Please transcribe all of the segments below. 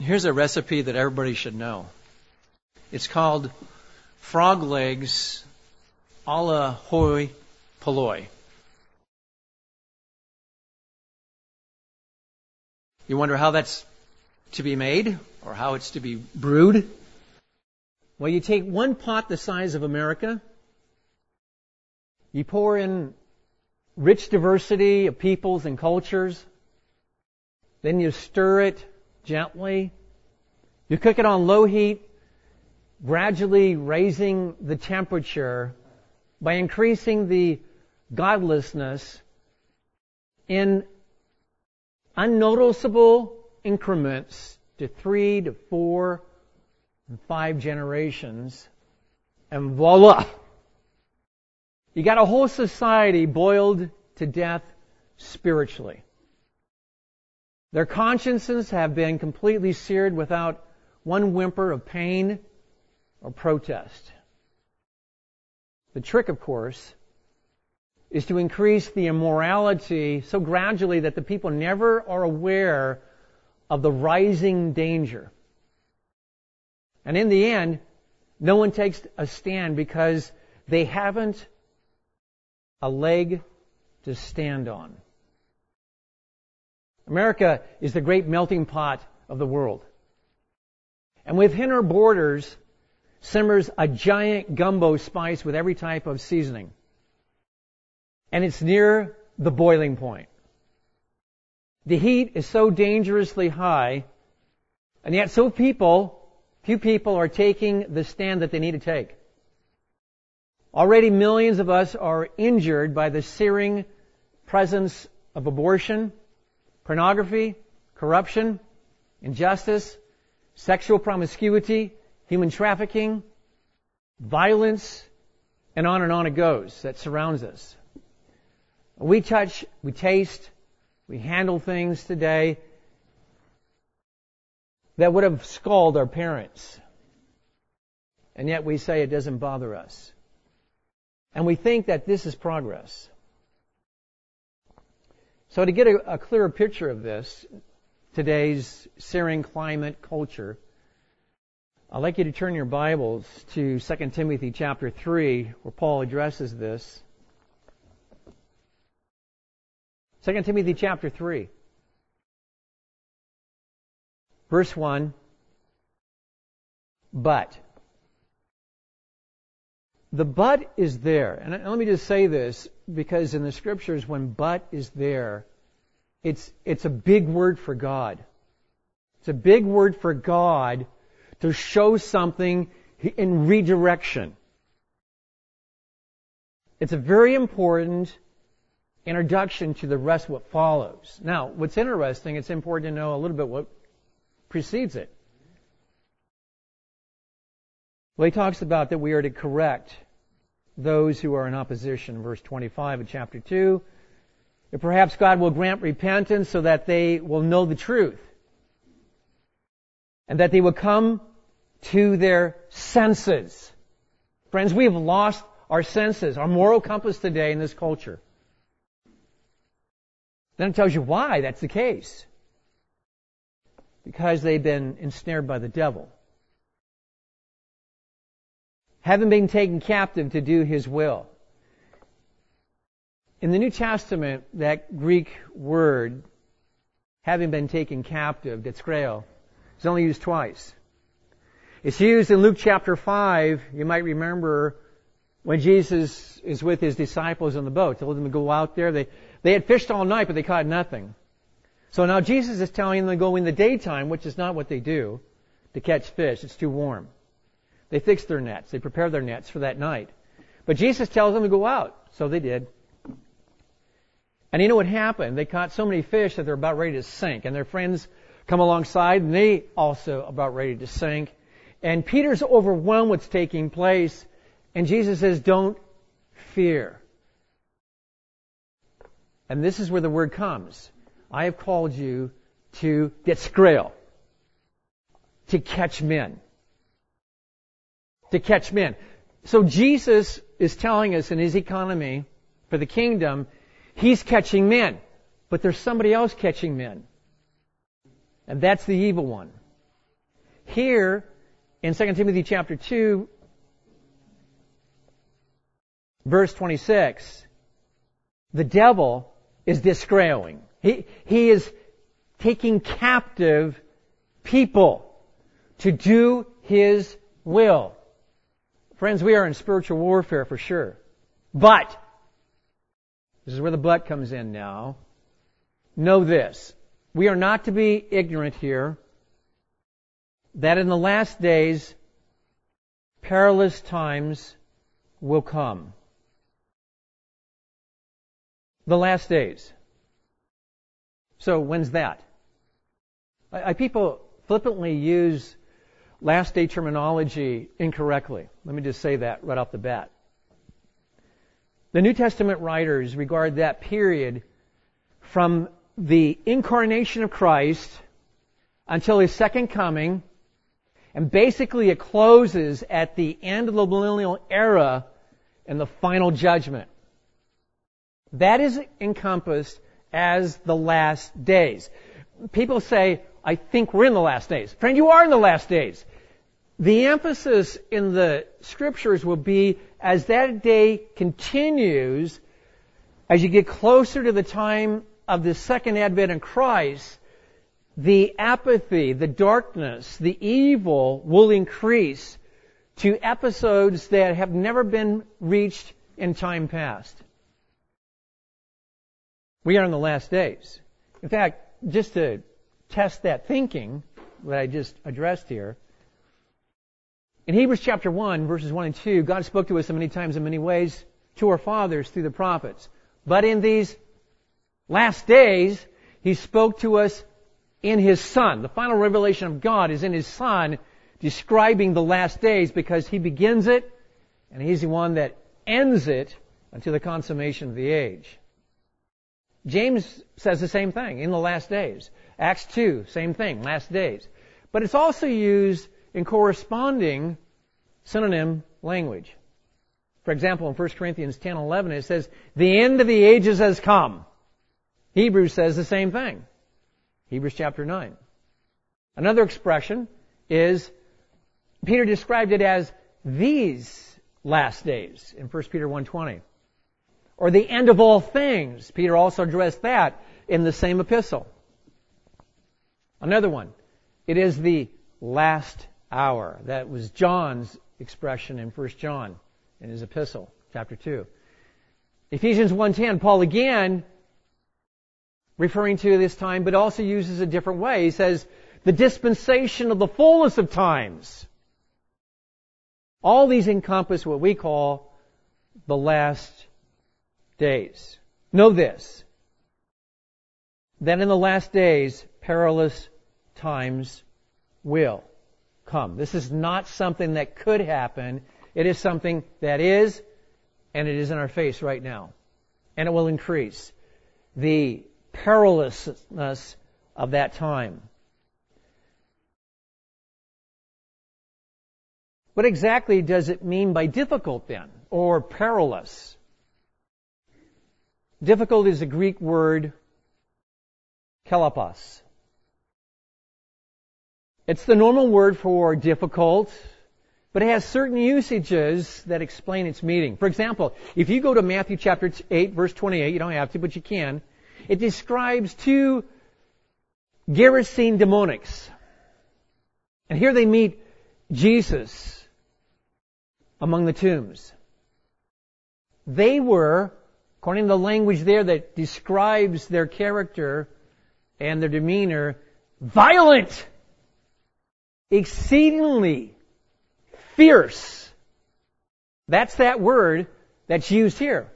Here's a recipe that everybody should know. It's called frog legs a la hoi polloi. You wonder how that's to be made or how it's to be brewed? Well, you take one pot the size of America. You pour in rich diversity of peoples and cultures. Then you stir it gently. You cook it on low heat, gradually raising the temperature by increasing the godlessness in unnoticeable increments to 3 to 4 and 5 generations, and voila! You got a whole society boiled to death spiritually. Their consciences have been completely seared without one whimper of pain or protest. The trick, of course, is to increase the immorality so gradually that the people never are aware of the rising danger. And in the end, no one takes a stand because they haven't a leg to stand on. America is the great melting pot of the world. And within her borders simmers a giant gumbo spice with every type of seasoning. And it's near the boiling point. The heat is so dangerously high, and yet few people are taking the stand that they need to take. Already millions of us are injured by the searing presence of abortion, pornography, corruption, injustice, sexual promiscuity, human trafficking, violence, and on it goes that surrounds us. We touch, we taste, we handle things today that would have scalded our parents. And yet we say it doesn't bother us. And we think that this is progress. So to get a clearer picture of this, today's searing climate culture, I'd like you to turn your Bibles to 2 Timothy chapter 3, where Paul addresses this. 2 Timothy chapter 3. Verse 1. But. The but is there. And let me just say this, because in the Scriptures, when but is there, it's a big word for God. It's a big word for God to show something in redirection. It's a very important introduction to the rest of what follows. Now, what's interesting, it's important to know a little bit what precedes it. Well, he talks about that we are to correct those who are in opposition, verse 25 of chapter 2. That perhaps God will grant repentance so that they will know the truth. And that they will come to their senses. Friends, we have lost our senses, our moral compass today in this culture. Then it tells you why that's the case. Because they've been ensnared by the devil. Having been taken captive to do His will. In the New Testament, that Greek word, having been taken captive, detskreo, is only used twice. It's used in Luke chapter 5. You might remember when Jesus is with His disciples on the boat. He told them to go out there. They had fished all night, but they caught nothing. So now Jesus is telling them to go in the daytime, which is not what they do, to catch fish. It's too warm. They fix their nets. They prepare their nets for that night. But Jesus tells them to go out. So they did. And you know what happened? They caught so many fish that they're about ready to sink. And their friends come alongside, and they also about ready to sink. And Peter's overwhelmed what's taking place. And Jesus says, don't fear. And this is where the word comes. I have called you to detskreo, to catch men. To catch men. So Jesus is telling us in His economy for the kingdom, He's catching men. But there's somebody else catching men. And that's the evil one. Here, in 2 Timothy chapter 2, verse 26, the devil is discrowing. He is taking captive people to do his will. Friends, we are in spiritual warfare for sure. But, this is where the but comes in now. Know this. We are not to be ignorant here that in the last days, perilous times will come. The last days. So when's that? People flippantly use last day terminology incorrectly. Let me just say that right off the bat. The New Testament writers regard that period from the incarnation of Christ until His second coming, and basically it closes at the end of the millennial era and the final judgment. That is encompassed as the last days. People say, I think we're in the last days. Friend, you are in the last days. The emphasis in the Scriptures will be as that day continues, as you get closer to the time of the second advent in Christ, the apathy, the darkness, the evil will increase to episodes that have never been reached in time past. We are in the last days. In fact, just to test that thinking that I just addressed here, in Hebrews chapter 1, verses 1 and 2, God spoke to us many times in many ways to our fathers through the prophets. But in these last days, He spoke to us in His Son. The final revelation of God is in His Son, describing the last days because He begins it and He's the one that ends it until the consummation of the age. James says the same thing, in the last days. Acts 2, same thing, last days. But it's also used in corresponding synonym language. For example, in 1 Corinthians 10:11, it says, the end of the ages has come. Hebrews says the same thing. Hebrews chapter 9. Another expression is, Peter described it as these last days in 1 Peter 1:20. Or the end of all things. Peter also addressed that in the same epistle. Another one. It is the last hour. That was John's expression in 1 John in his epistle, chapter 2. Ephesians 1:10, Paul again referring to this time, but also uses a different way. He says, the dispensation of the fullness of times. All these encompass what we call the last days. Know this, that in the last days, perilous times will come. This is not something that could happen. It is something that is, and it is in our face right now. And it will increase. The perilousness of that time. What exactly does it mean by difficult then, or perilous? Difficult is the Greek word kalapos. It's the normal word for difficult, but it has certain usages that explain its meaning. For example, if you go to Matthew chapter 8, verse 28, you don't have to, but you can, it describes two Gerasene demonics. And here they meet Jesus among the tombs. They were, according to the language there that describes their character and their demeanor, violent, exceedingly fierce. That's that word that's used here.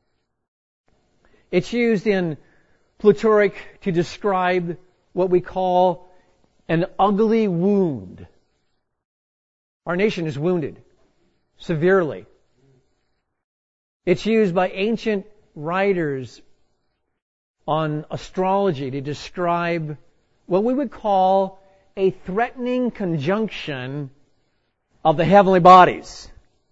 It's used in Plutarch to describe what we call an ugly wound. Our nation is wounded severely. It's used by ancient writers on astrology to describe what we would call a threatening conjunction of the heavenly bodies.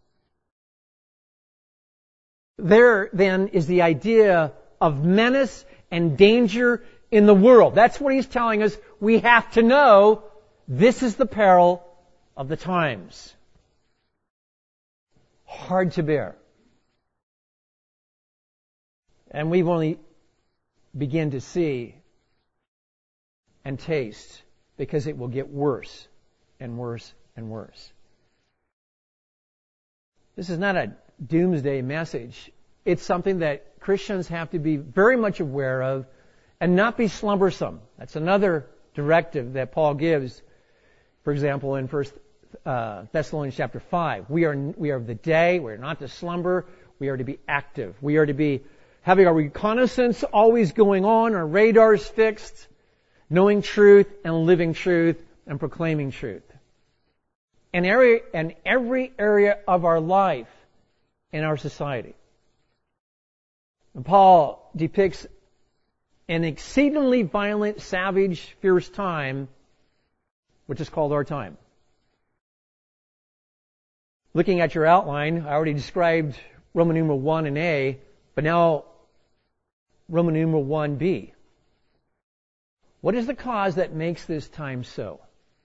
There then is the idea of menace and danger in the world. That's what he's telling us we have to know This is the peril of the times. Hard to bear. And we've only begun to see and taste, because it will get worse and worse and worse. This is not a doomsday message. It's something that Christians have to be very much aware of and not be slumbersome. That's another directive that Paul gives, for example, in 1 Thessalonians chapter 5. We are of the day. We're not to slumber. We are to be active. We are to be having our reconnaissance always going on, our radars fixed, knowing truth and living truth and proclaiming truth. In every area of our life in our society. And Paul depicts an exceedingly violent, savage, fierce time, which is called our time. Looking at your outline, I already described Roman numeral 1 and A, but now Roman numeral 1b. What is the cause that makes this time so?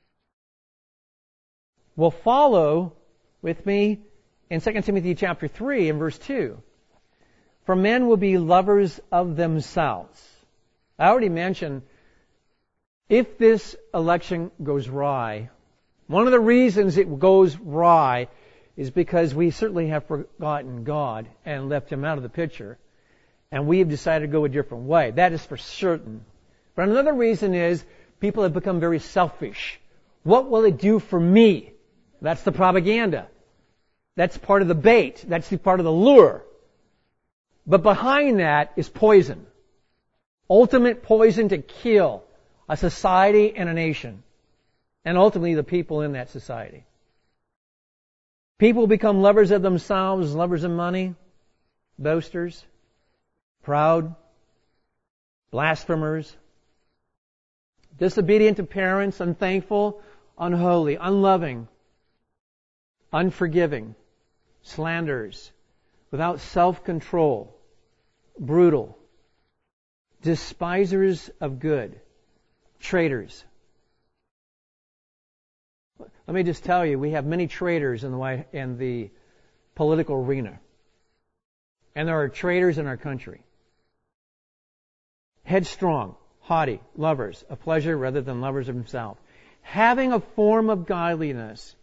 Well, follow with me in 2 Timothy chapter 3 and verse 2. For men will be lovers of themselves. I already mentioned, if this election goes awry, one of the reasons it goes awry is because we certainly have forgotten God and left Him out of the picture, and we have decided to go a different way. That is for certain. But another reason is people have become very selfish. What will it do for me? That's the propaganda. That's part of the bait. That's the part of the lure. But behind that is poison. Ultimate poison to kill a society and a nation. And ultimately the people in that society. People become lovers of themselves, lovers of money, boasters, proud, blasphemers, disobedient to parents, unthankful, unholy, unloving, unforgiving, slanderers, without self-control, brutal, despisers of good, traitors. Let me just tell you, we have many traitors in the political arena. And there are traitors in our country. Headstrong, haughty, lovers of pleasure rather than lovers of himself. Having a form of godliness,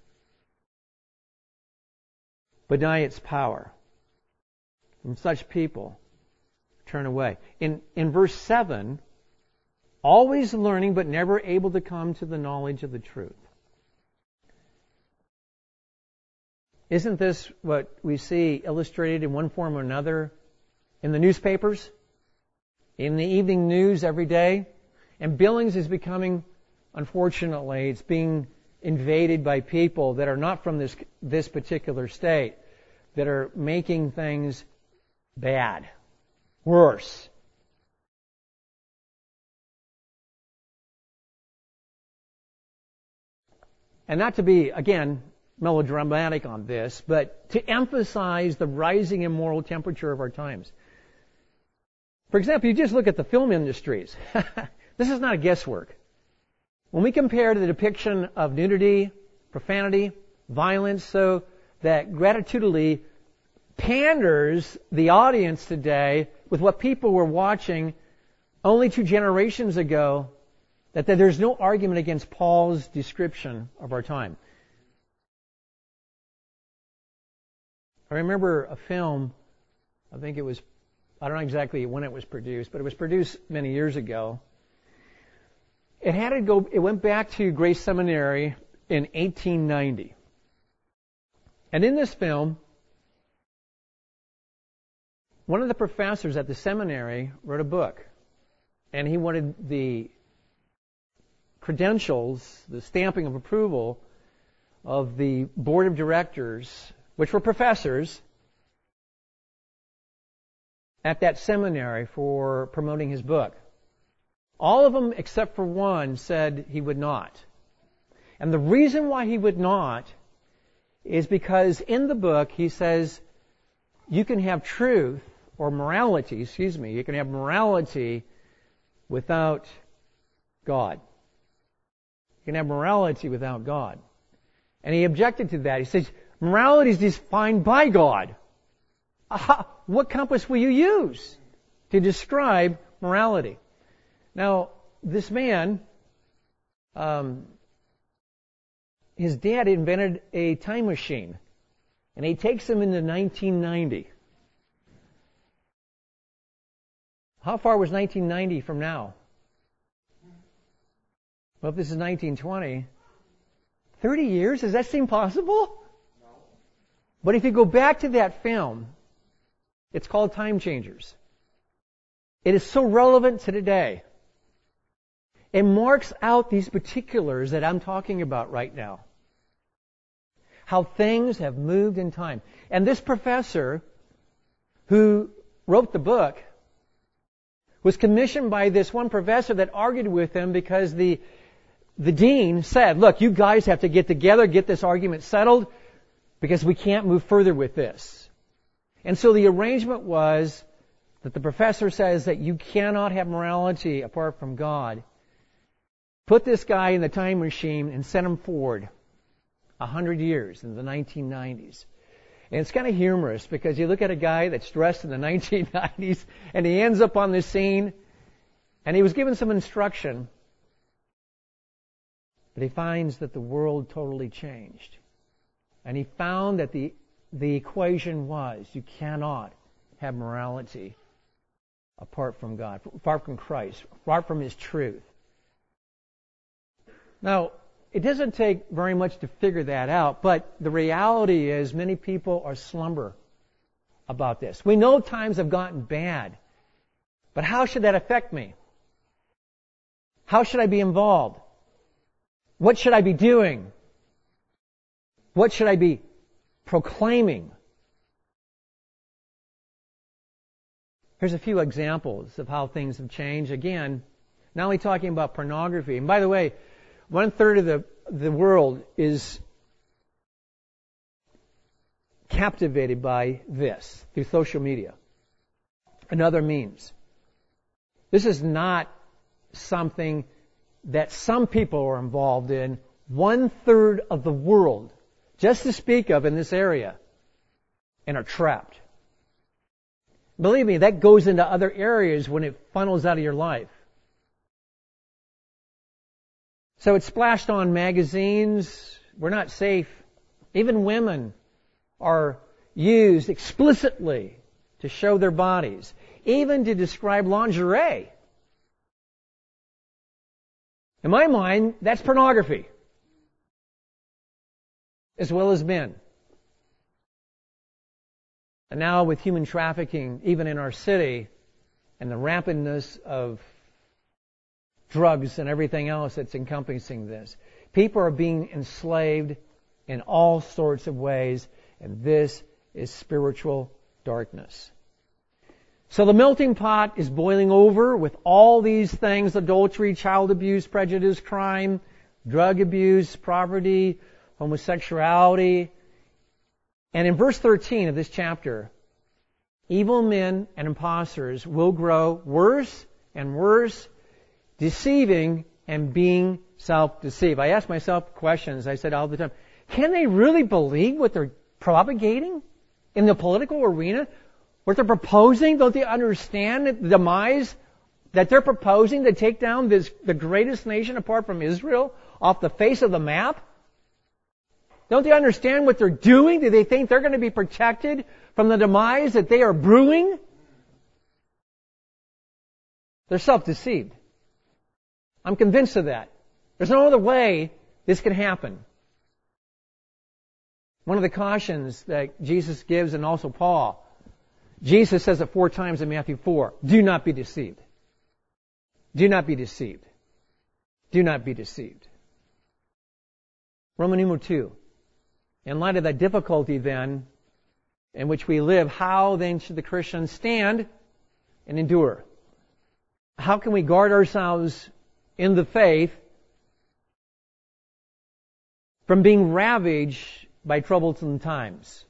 but deny its power. From such people, turn away. In verse 7, always learning but never able to come to the knowledge of the truth. Isn't this what we see illustrated in one form or another in the newspapers, in the evening news every day? And Billings is becoming, unfortunately, it's being invaded by people that are not from this particular state, that are making things bad, worse. And not to be, again, melodramatic on this, but to emphasize the rising immoral temperature of our times. For example, you just look at the film industries. This is not a guesswork. When we compare the depiction of nudity, profanity, violence, so that gratitudely panders the audience today with what people were watching only 2 generations ago, that there's no argument against Paul's description of our time. I remember a film, I think it was, I don't know exactly when it was produced, but it was produced many years ago. It went back to Grace Seminary in 1890. And in this film, one of the professors at the seminary wrote a book. And he wanted the credentials, the stamping of approval of the board of directors, which were professors at that seminary, for promoting his book. All of them, except for one, said he would not. And the reason why he would not is because in the book he says you can have truth or morality, you can have morality without God. You can have morality without God. And he objected to that. He says, morality is defined by God. What compass will you use to describe morality? Now, this man, his dad invented a time machine, and he takes him into 1990. How far was 1990 from now? Well, if this is 1920, 30 years? Does that seem possible? No. But if you go back to that film, it's called Time Changers. It is so relevant to today. It marks out these particulars that I'm talking about right now. How things have moved in time. And this professor who wrote the book was commissioned by this one professor that argued with him because the dean said, look, you guys have to get together, get this argument settled, because we can't move further with this. And so the arrangement was that the professor says that you cannot have morality apart from God. Put this guy in the time machine and send him forward 100 years in the 1990s. And it's kind of humorous because you look at a guy that's dressed in the 1990s and he ends up on the scene and he was given some instruction, but he finds that the world totally changed. And he found that the equation was you cannot have morality apart from God, apart from Christ, apart from His truth. Now, it doesn't take very much to figure that out, but the reality is many people are slumber about this. We know times have gotten bad, but how should that affect me? How should I be involved? What should I be doing? What should I be proclaiming? Here's a few examples of how things have changed. Again, not only talking about pornography, and by the way, 1/3 of the world is captivated by this through social media and other means. This is not something that some people are involved in. 1/3 of the world, just to speak of in this area, and are trapped. Believe me, that goes into other areas when it funnels out of your life. So it's splashed on magazines. We're not safe. Even women are used explicitly to show their bodies, even to describe lingerie. In my mind, that's pornography, as well as men. And now with human trafficking, even in our city, and the rampantness of drugs and everything else that's encompassing this, people are being enslaved in all sorts of ways, and this is spiritual darkness. So the melting pot is boiling over with all these things: adultery, child abuse, prejudice, crime, drug abuse, poverty, homosexuality. And in verse 13 of this chapter, evil men and impostors will grow worse and worse, deceiving and being self-deceived. I ask myself questions. I said all the time, can they really believe what they're propagating in the political arena? What they're proposing? Don't they understand the demise that they're proposing to take down the greatest nation apart from Israel off the face of the map? Don't they understand what they're doing? Do they think they're going to be protected from the demise that they are brewing? They're self-deceived. I'm convinced of that. There's no other way this can happen. One of the cautions that Jesus gives, and also Paul, Jesus says it 4 times in Matthew 4, do not be deceived. Do not be deceived. Do not be deceived. Roman numeral 2. In light of that difficulty then, in which we live, how then should the Christian stand and endure? How can we guard ourselves in the faith from being ravaged by troublesome times?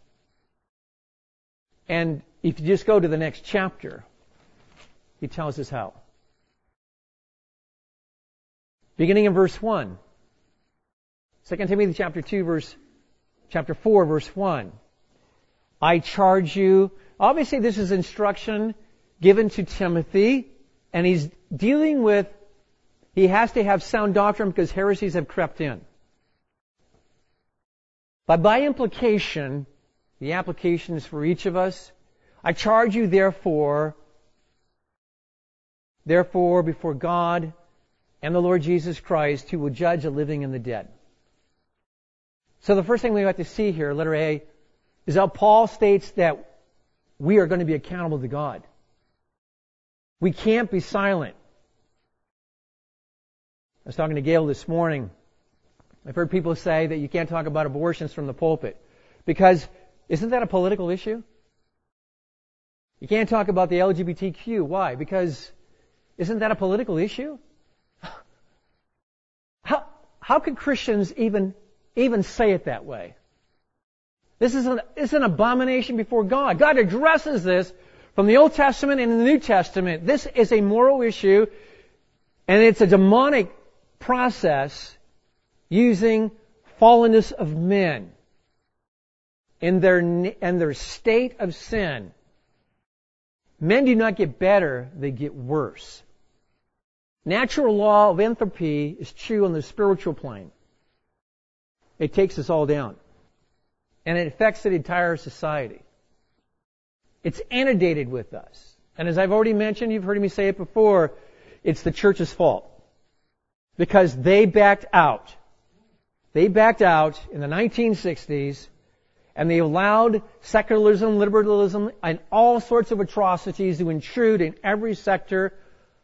And if you just go to the next chapter, he tells us how. Beginning in verse 1, 2 Timothy chapter 4, verse 1. I charge you. Obviously, this is instruction given to Timothy, and he's dealing with, he has to have sound doctrine because heresies have crept in. But by implication, the application is for each of us. I charge you therefore before God and the Lord Jesus Christ, who will judge the living and the dead. So the first thing we have to see here, letter A, is how Paul states that we are going to be accountable to God. We can't be silent. I was talking to Gail this morning. I've heard people say that you can't talk about abortions from the pulpit because isn't that a political issue? You can't talk about the LGBTQ. Why? Because isn't that a political issue? How could Christians even say it that way? This is an abomination before God. God addresses this from the Old Testament and the New Testament. This is a moral issue, and it's a demonic process using fallenness of men in their state of sin. Men do not get better, they get worse. Natural law of entropy is true on the spiritual plane. It takes us all down. And it affects the entire society. It's annotated with us. And as I've already mentioned, you've heard me say it before, it's the church's fault. Because they backed out. They backed out in the 1960s, and they allowed secularism, liberalism, and all sorts of atrocities to intrude in every sector.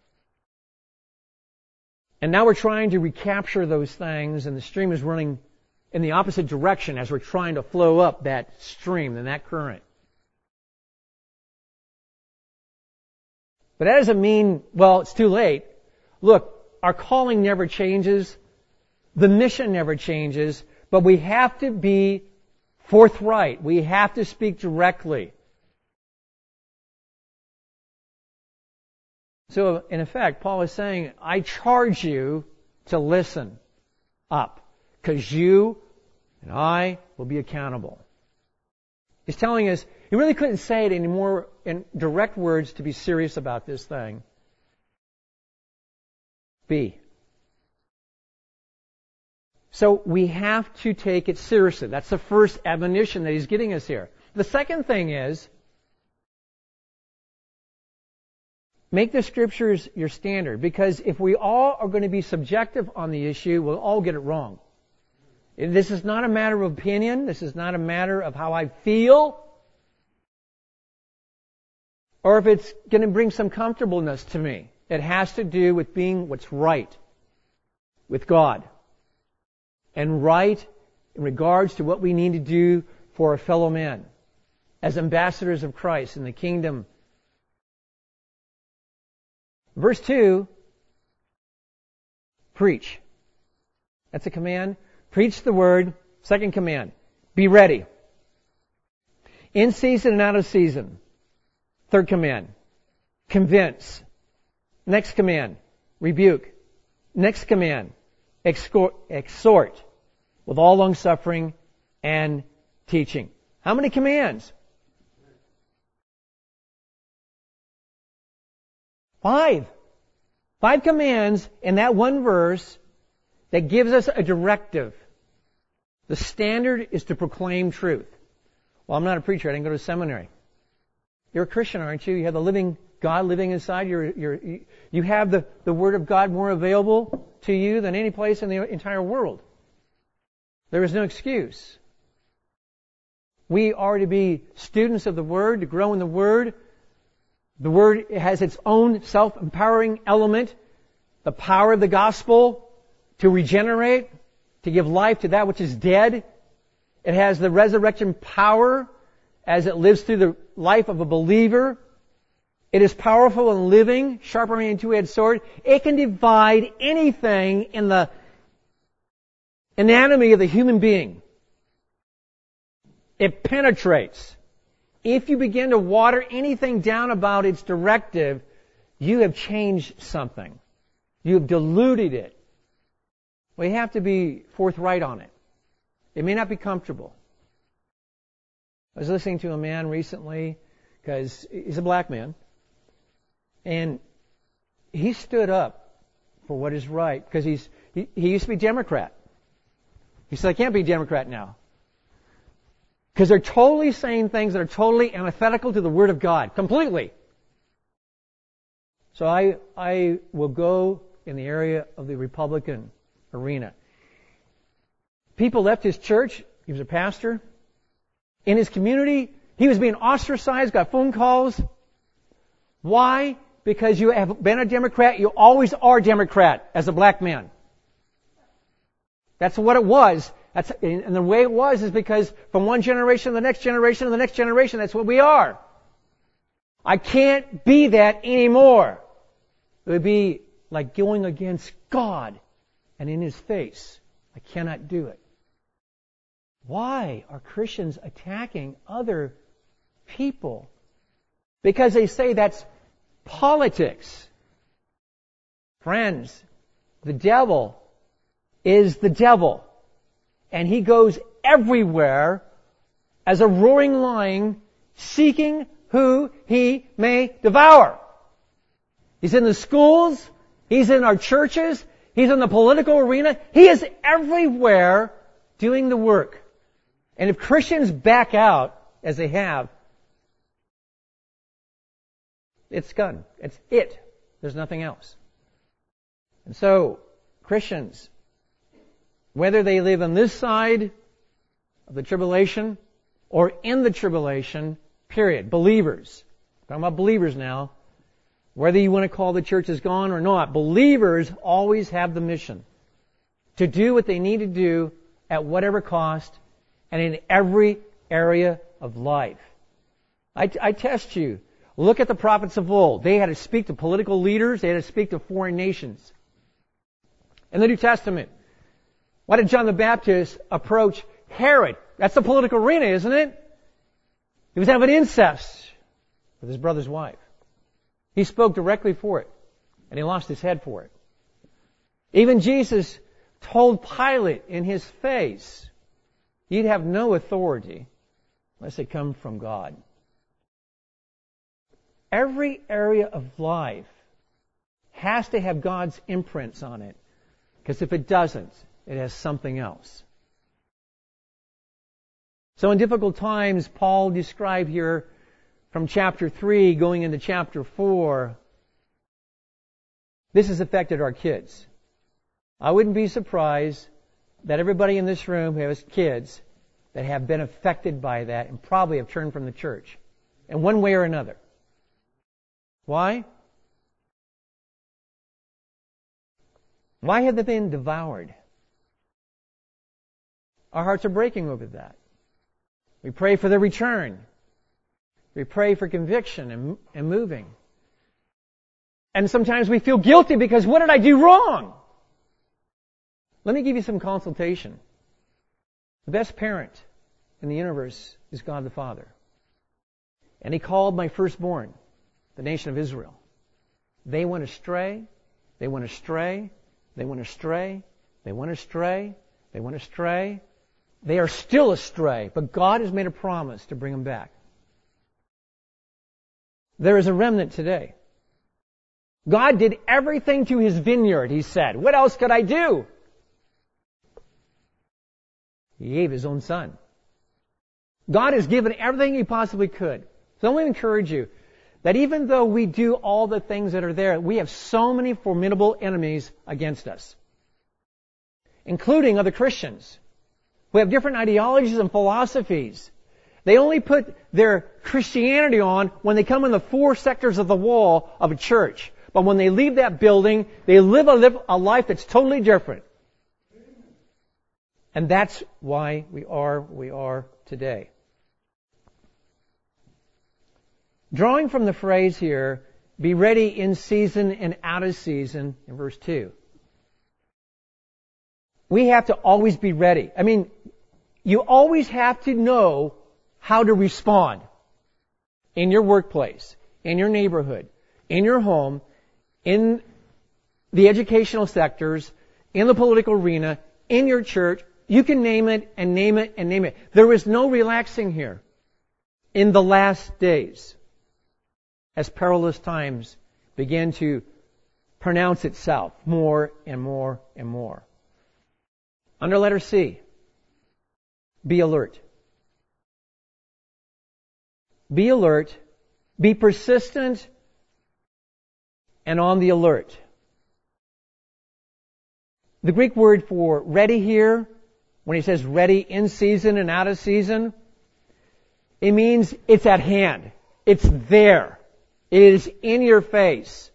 And now we're trying to recapture those things, and the stream is running in the opposite direction as we're trying to flow up that stream and that current. But that doesn't mean, well, it's too late. Look, our calling never changes. The mission never changes. But we have to be forthright. We have to speak directly. So, in effect, Paul is saying, I charge you to listen up, because you and I will be accountable. He's telling us, he really couldn't say it anymore in direct words to be serious about this thing. B. So we have to take it seriously. That's the first admonition that he's getting us here. The second thing is, make the Scriptures your standard, because if we all are going to be subjective on the issue, we'll all get it wrong. This is not a matter of opinion. This is not a matter of how I feel, or if it's going to bring some comfortableness to me. It has to do with being what's right with God, and right in regards to what we need to do for our fellow men as ambassadors of Christ in the kingdom. Verse 2, preach. That's a command. Preach the word. Second command, be ready. In season and out of season. Third command, convince. Next command, rebuke. Next command, exhort with all long-suffering and teaching. How many commands? 5. 5 commands in that one verse that gives us a directive. The standard is to proclaim truth. Well, I'm not a preacher. I didn't go to seminary. You're a Christian, aren't you? You have the living God living inside. You have the Word of God more available to you than any place in the entire world. There is no excuse. We are to be students of the Word, to grow in the Word. The Word has its own self-empowering element, the power of the gospel to regenerate, to give life to that which is dead. It has the resurrection power as it lives through the life of a believer. It is powerful and living, sharper than a two-edged sword. It can divide anything in the anatomy of the human being. It penetrates. If you begin to water anything down about its directive, you have changed something. You have diluted it. We have to be forthright on it. It may not be comfortable. I was listening to a man recently, because he's a black man, and he stood up for what is right, because he used to be Democrat. He said, I can't be Democrat now. Because they're totally saying things that are totally antithetical to the Word of God. Completely. So I will go in the area of the Republican arena. People left his church. He was a pastor. In his community, he was being ostracized, got phone calls. Why? Because you have been a Democrat. You always are Democrat as a black man. That's what it was. And the way it was is because from one generation to the next generation to the next generation, that's what we are. I can't be that anymore. It would be like going against God and in His face. I cannot do it. Why are Christians attacking other people? Because they say that's politics. Friends, the devil is the devil. And he goes everywhere as a roaring lion, seeking who he may devour. He's in the schools. He's in our churches. He's in the political arena. He is everywhere doing the work. And if Christians back out, as they have, it's done. It's it. There's nothing else. And so, Christians, whether they live on this side of the tribulation or in the tribulation, period. Believers. I'm talking about believers now. Whether you want to call the church is gone or not, believers always have the mission to do what they need to do at whatever cost and in every area of life. I test you. Look at the prophets of old. They had to speak to political leaders. They had to speak to foreign nations. In the New Testament, why did John the Baptist approach Herod? That's the political arena, isn't it? He was having incest with his brother's wife. He spoke directly for it, and he lost his head for it. Even Jesus told Pilate in his face, you'd have no authority unless it come from God. Every area of life has to have God's imprints on it, because if it doesn't, it has something else. So in difficult times, Paul described here from chapter 3 going into chapter 4, this has affected our kids. I wouldn't be surprised that everybody in this room who has kids that have been affected by that and probably have turned from the church in one way or another. Why? Why have they been devoured? Our hearts are breaking over that. We pray for their return. We pray for conviction and moving. And sometimes we feel guilty because what did I do wrong? Let me give you some consultation. The best parent in the universe is God the Father. And He called my firstborn, the nation of Israel. They went astray. They went astray. They went astray. They went astray. They went astray. They are still astray, but God has made a promise to bring them back. There is a remnant today. God did everything to His vineyard, He said. What else could I do? He gave His own Son. God has given everything He possibly could. So let me encourage you that even though we do all the things that are there, we have so many formidable enemies against us, including other Christians who have different ideologies and philosophies. They only put their Christianity on when they come in the four sectors of the wall of a church. But when they leave that building, they live a life that's totally different. And that's why we are today. Drawing from the phrase here, be ready in season and out of season, in verse 2. We have to always be ready. I mean, you always have to know how to respond in your workplace, in your neighborhood, in your home, in the educational sectors, in the political arena, in your church, You can name it and name it and name it. There is no relaxing here in the last days as perilous times begin to pronounce itself more and more and more. Under letter C, be alert. Be alert, be persistent, and on the alert. The Greek word for ready here, when he says ready in season and out of season, it means it's at hand. It's there. It is in your face.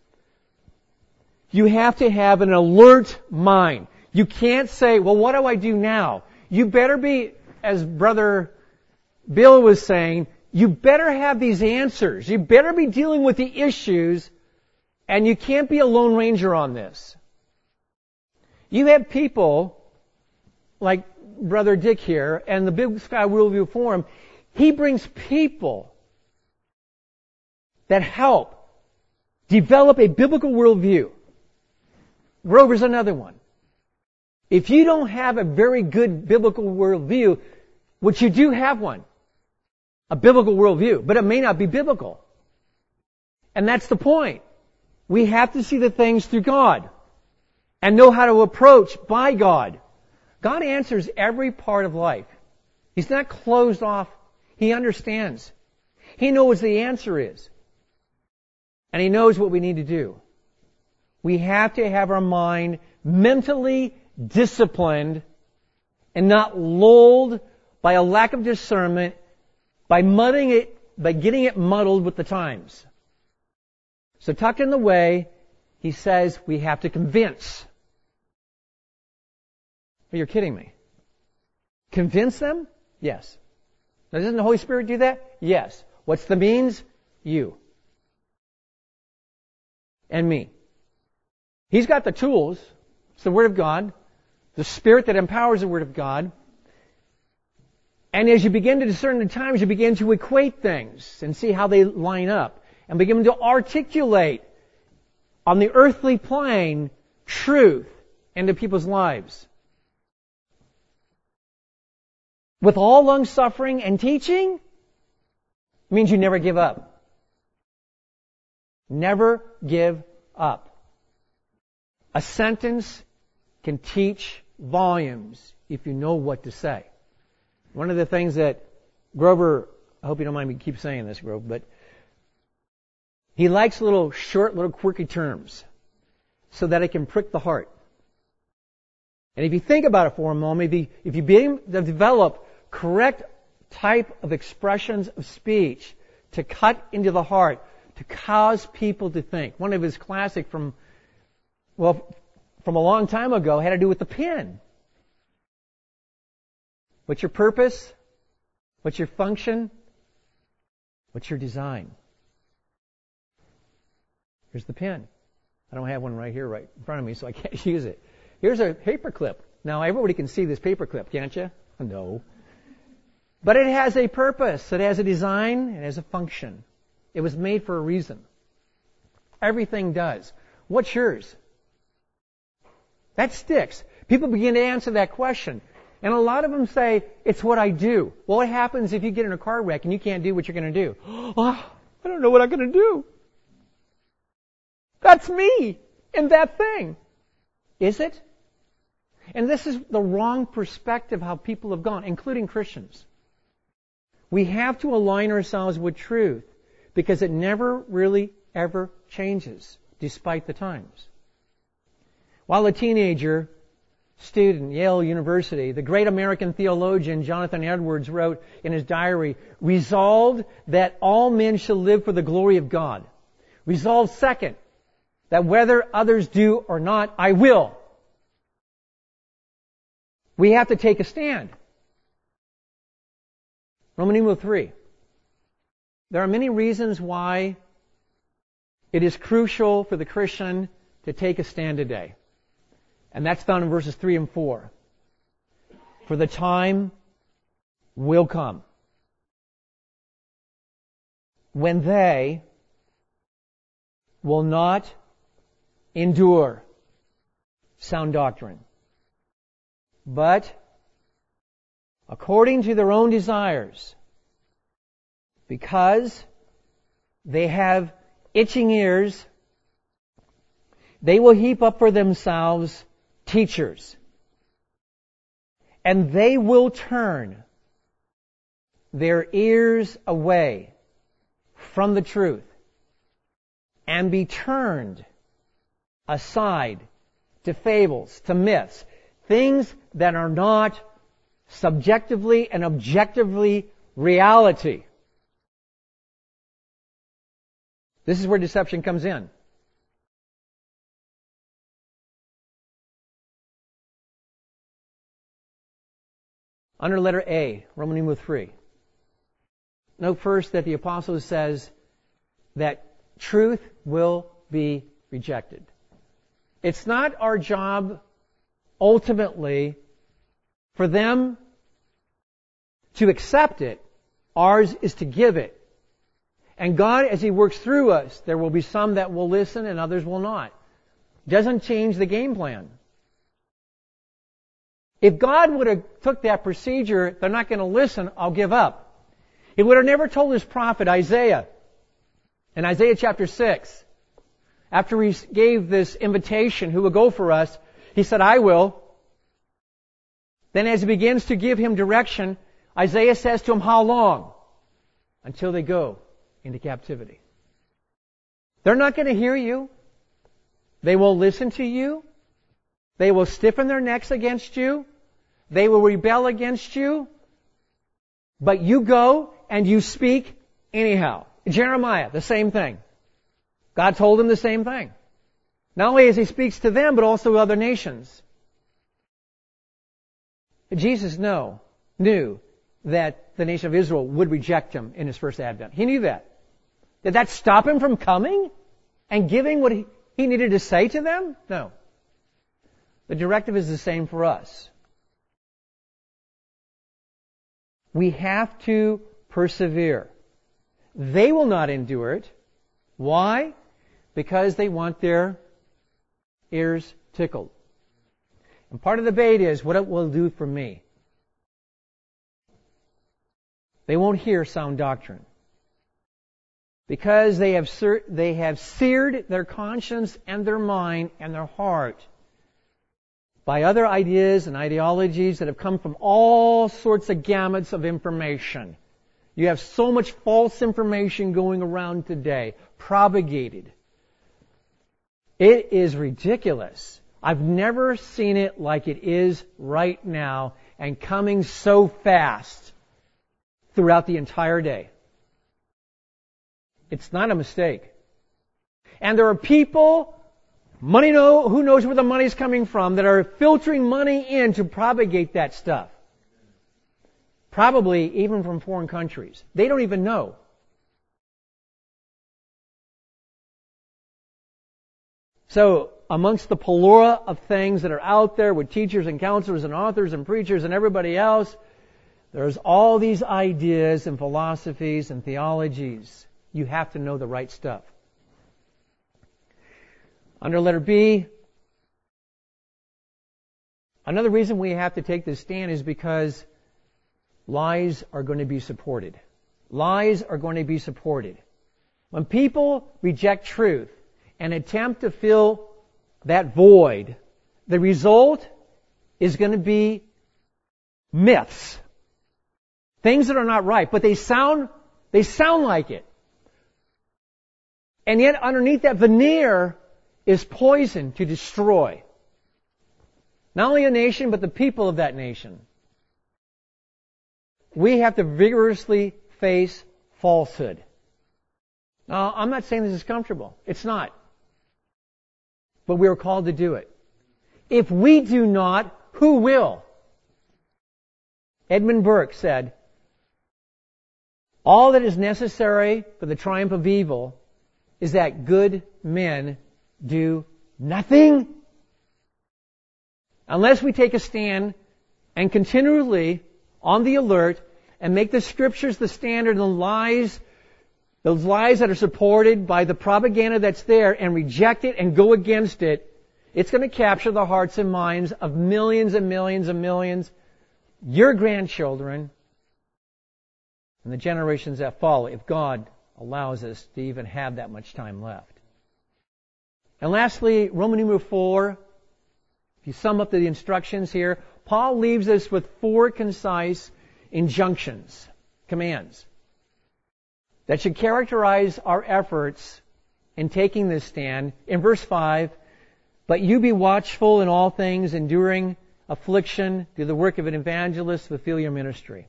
You have to have an alert mind. You can't say, well, what do I do now? You better be, as Brother Bill was saying, you better have these answers. You better be dealing with the issues, and you can't be a lone ranger on this. You have people like Brother Dick here and the Big Sky Worldview Forum. He brings people that help develop a biblical worldview. Grover's another one. If you don't have a very good biblical worldview, which you do have one, a biblical worldview, but it may not be biblical. And that's the point. We have to see the things through God and know how to approach by God. God answers every part of life. He's not closed off. He understands. He knows the answer is. And He knows what we need to do. We have to have our mind mentally disciplined and not lulled by a lack of discernment, by getting it muddled with the times. So tucked in the way, he says we have to convince. Well, you're kidding me. Convince them? Yes. Now, doesn't the Holy Spirit do that? Yes. What's the means? You. And me. He's got the tools. It's the Word of God. The Spirit that empowers the Word of God. And as you begin to discern the times, you begin to equate things and see how they line up. And begin to articulate on the earthly plane truth into people's lives. With all long suffering and teaching, means you never give up. Never give up. A sentence can teach volumes if you know what to say. One of the things that Grover, I hope you don't mind me keep saying this, Grover, but he likes little short, little quirky terms so that it can prick the heart. And if you think about it for a moment, if you begin to develop correct type of expressions of speech to cut into the heart, to cause people to think. One of his classic from a long time ago had to do with the pen. What's your purpose? What's your function? What's your design? Here's the pen. I don't have one right here, right in front of me, so I can't use it. Here's a paper clip. Now, everybody can see this paper clip, can't you? No. But it has a purpose. It has a design. It has a function. It was made for a reason. Everything does. What's yours? That sticks. People begin to answer that question. And a lot of them say, it's what I do. Well, what happens if you get in a car wreck and you can't do what you're going to do? Oh, I don't know what I'm going to do. That's me in that thing. Is it? And this is the wrong perspective how people have gone, including Christians. We have to align ourselves with truth because it never really ever changes despite the times. While a teenager student, Yale University, the great American theologian Jonathan Edwards wrote in his diary, resolved that all men shall live for the glory of God. Resolved second, that whether others do or not, I will. We have to take a stand. Roman numeral 3. There are many reasons why it is crucial for the Christian to take a stand today. And that's found in verses 3 and 4. For the time will come when they will not endure sound doctrine, but according to their own desires, because they have itching ears, they will heap up for themselves teachers, and they will turn their ears away from the truth and be turned aside to fables, to myths, things that are not subjectively and objectively reality. This is where deception comes in. Under letter A, Roman numeral 3. Note first that the apostle says that truth will be rejected. It's not our job ultimately for them to accept it. Ours is to give it. And God, as He works through us, there will be some that will listen and others will not. Doesn't change the game plan. If God would have took that procedure, they're not going to listen, I'll give up. He would have never told His prophet Isaiah, in Isaiah chapter 6, after He gave this invitation, who will go for us, He said, I will. Then as He begins to give him direction, Isaiah says to him, how long? Until they go into captivity. They're not going to hear you. They will listen to you. They will stiffen their necks against you. They will rebel against you. But you go and you speak anyhow. Jeremiah, the same thing. God told him the same thing. Not only as He speaks to them, but also other nations. Jesus knew that the nation of Israel would reject Him in His first advent. He knew that. Did that stop Him from coming and giving what He needed to say to them? No. The directive is the same for us. We have to persevere. They will not endure it. Why? Because they want their ears tickled. And part of the bait is what it will do for me. They won't hear sound doctrine. Because they have seared their conscience and their mind and their heart by other ideas and ideologies that have come from all sorts of gamuts of information. You have so much false information going around today, propagated. It is ridiculous. I've never seen it like it is right now and coming so fast throughout the entire day. It's not a mistake. And there are people, who knows where the money's coming from, that are filtering money in to propagate that stuff. Probably even from foreign countries. They don't even know. So, amongst the plethora of things that are out there with teachers and counselors and authors and preachers and everybody else, there's all these ideas and philosophies and theologies. You have to know the right stuff. Under letter B, another reason we have to take this stand is because lies are going to be supported. Lies are going to be supported. When people reject truth and attempt to fill that void, the result is going to be myths. Things that are not right, but they sound like it. And yet underneath that veneer is poison to destroy not only a nation, but the people of that nation. We have to vigorously face falsehood. Now, I'm not saying this is comfortable. It's not. But we are called to do it. If we do not, who will? Edmund Burke said, all that is necessary for the triumph of evil is that good men do nothing. Unless we take a stand and continually on the alert and make the Scriptures the standard and those lies that are supported by the propaganda that's there, and reject it and go against it, It's going to capture the hearts and minds of millions and millions and millions, your grandchildren, and the generations that follow, if God allows us to even have that much time left. And lastly, Roman numeral 4, if you sum up the instructions here, Paul leaves us with 4 concise injunctions, commands, that should characterize our efforts in taking this stand. In verse 5, but you be watchful in all things, enduring affliction, do the work of an evangelist, fulfill your ministry.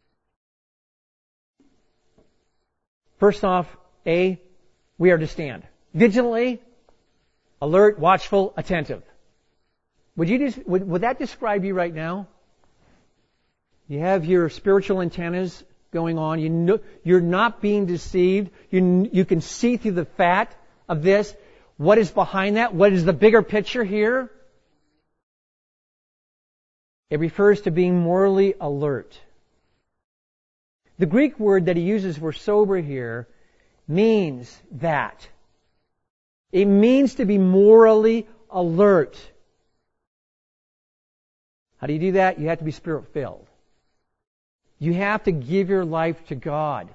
First off, A, we are to stand vigilantly, alert, watchful, attentive. Would that describe you right now? You have your spiritual antennas going on. You know, you're not being deceived. You can see through the fat of this. What is behind that? What is the bigger picture here? It refers to being morally alert. The Greek word that he uses for sober here means that. It means to be morally alert. How do you do that? You have to be Spirit-filled. You have to give your life to God.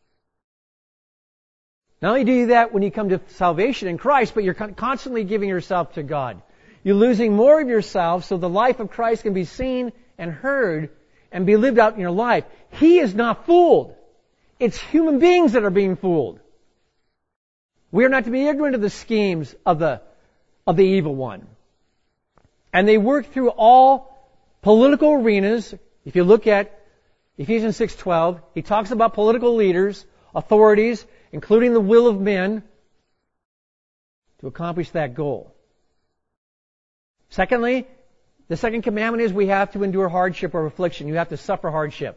Not only do you do that when you come to salvation in Christ, but you're constantly giving yourself to God. You're losing more of yourself so the life of Christ can be seen and heard and be lived out in your life. He is not fooled. It's human beings that are being fooled. We are not to be ignorant of the schemes of the evil one. And they work through all political arenas. If you look at Ephesians 6:12, he talks about political leaders, authorities, including the will of men, to accomplish that goal. Secondly, the second commandment is we have to endure hardship or affliction. You have to suffer hardship.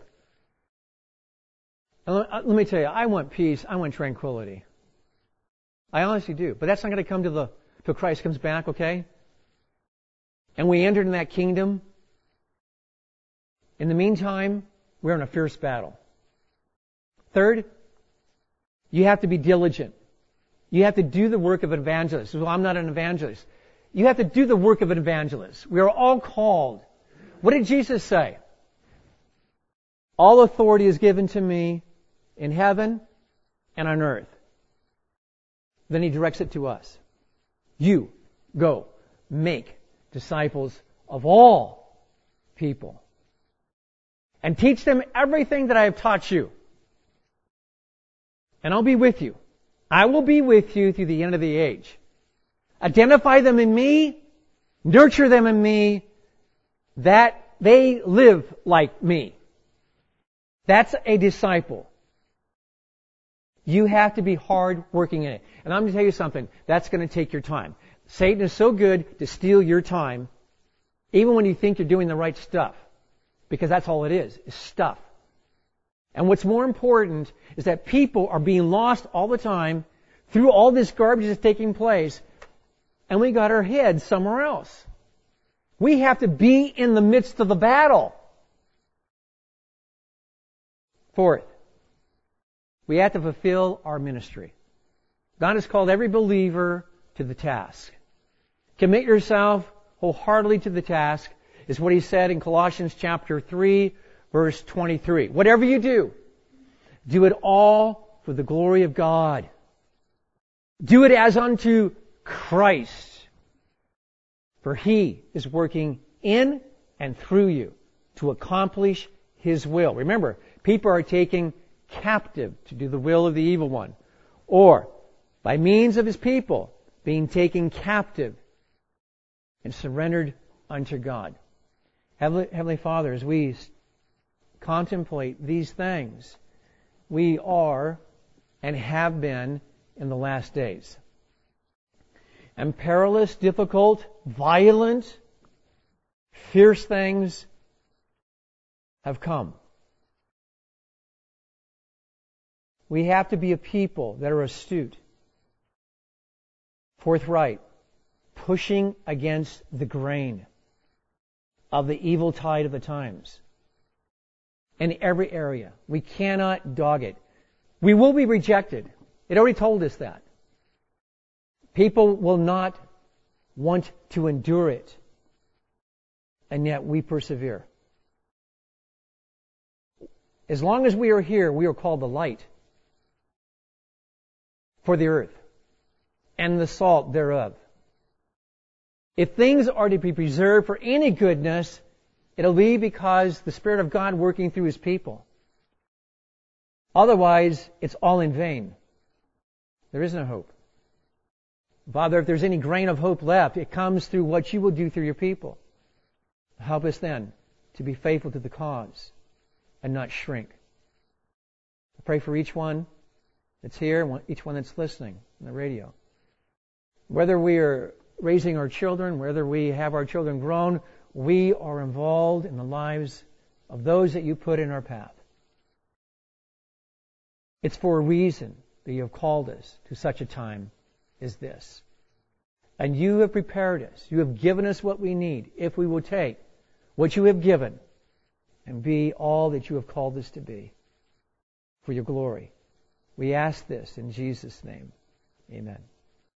Let me tell you, I want peace. I want tranquility. I honestly do. But that's not going to come till Christ comes back, okay? And we enter in that kingdom. In the meantime, we're in a fierce battle. Third, you have to be diligent. You have to do the work of an evangelist. Well, I'm not an evangelist. You have to do the work of an evangelist. We are all called. What did Jesus say? All authority is given to me in heaven and on earth. Then he directs it to us. You go make disciples of all people and teach them everything that I have taught you. And I'll be with you. I will be with you through the end of the age. Identify them in me, nurture them in me, that they live like me. That's a disciple. You have to be hard working in it. And I'm going to tell you something, that's going to take your time. Satan is so good to steal your time, even when you think you're doing the right stuff. Because that's all it is stuff. And what's more important is that people are being lost all the time through all this garbage that's taking place, and we got our heads somewhere else. We have to be in the midst of the battle. Fourth, we have to fulfill our ministry. God has called every believer to the task. Commit yourself wholeheartedly to the task is what he said in Colossians chapter 3, verse 23. Whatever you do, do it all for the glory of God. Do it as unto Christ. For He is working in and through you to accomplish His will. Remember, people are taken captive to do the will of the evil one. Or, by means of His people, being taken captive and surrendered unto God. Heavenly Father, as we contemplate these things, we are and have been in the last days. And perilous, difficult, violent, fierce things have come. We have to be a people that are astute, forthright, pushing against the grain of the evil tide of the times. In every area. We cannot dog it. We will be rejected. It already told us that. People will not want to endure it, and yet we persevere. As long as we are here, we are called the light for the earth and the salt thereof. If things are to be preserved for any goodness, it'll be because the Spirit of God working through His people. Otherwise, it's all in vain. There is no hope. Father, if there's any grain of hope left, it comes through what You will do through Your people. Help us then to be faithful to the cause and not shrink. I pray for each one that's here and each one that's listening on the radio. Whether we are raising our children, whether we have our children grown, we are involved in the lives of those that You put in our path. It's for a reason that You have called us to such a time as this. And You have prepared us. You have given us what we need if we will take what You have given and be all that You have called us to be for Your glory. We ask this in Jesus' name. Amen.